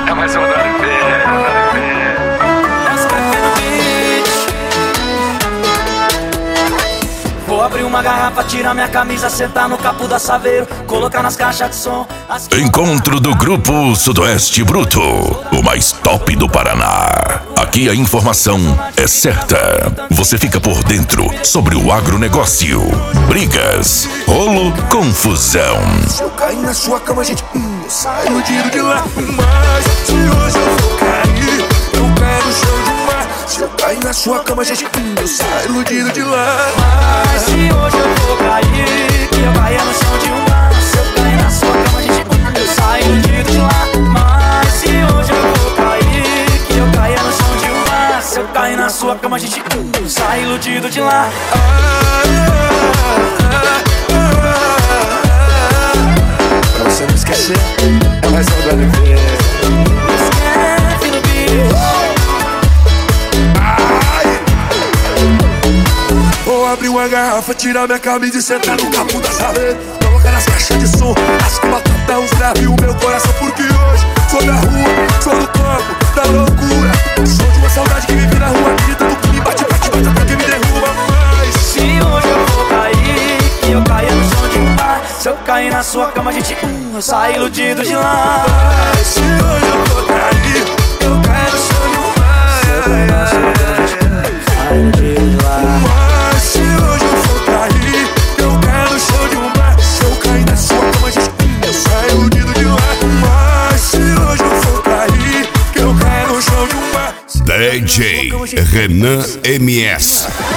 É mais um da Vou abrir uma garrafa, tirar minha camisa, sentar no capô da Saveiro, colocar nas caixas de som. Encontro do Grupo Sudoeste Bruto, o mais top do Paraná. Aqui a informação é certa. Você fica por dentro sobre o agronegócio. Brigas, rolo, confusão. Se eu cair na sua cama, gente, eu saio iludido de lá. Mas se hoje eu vou cair, eu quero show de mar. Se eu cair na sua cama, gente, eu saio iludido de lá. Mas se hoje eu vou cair, que eu caia no chão de um mar. Se eu cair na sua cama, gente, eu saio iludido de lá. Mas se hoje eu vou cair, que eu caia no chão de um mar. Se eu cair na sua cama, gente, eu saio iludido de lá. Pra você não esquecer, é mais um da LV. Esquece no bicho. Vou abrir uma garrafa, tirar minha camisa e sentar no capô da Saveiro, colocar nas caixas de som, as que batata, os graves, o meu coração. Porque hoje sou da rua, sou do campo, da loucura. Sou de uma saudade que vive na rua, acredita no que me bate, bate, bate até que me derruba. Mas se hoje eu vou cair, que eu caia no chão de um bar. Se eu cair na sua cama, gente, eu saio iludido de lá. mas se hoje eu vou cair, eu caio no chão de um mar. Saio iludido de lá. Mas se hoje eu for cair, eu caio no chão de um bar. Se eu cair na sua cama, gente, eu saio iludido de lá. Mas se hoje eu for cair, eu caio no chão de um bar. DJ Renan MS.